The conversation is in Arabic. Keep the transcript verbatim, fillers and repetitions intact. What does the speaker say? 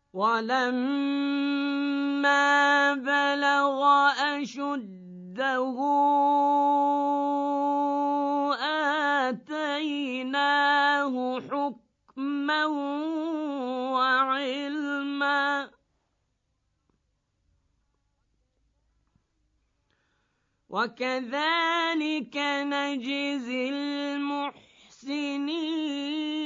ولما بلغ أشده آتيناه حكما وعلما وكذلك نجزي المحسنين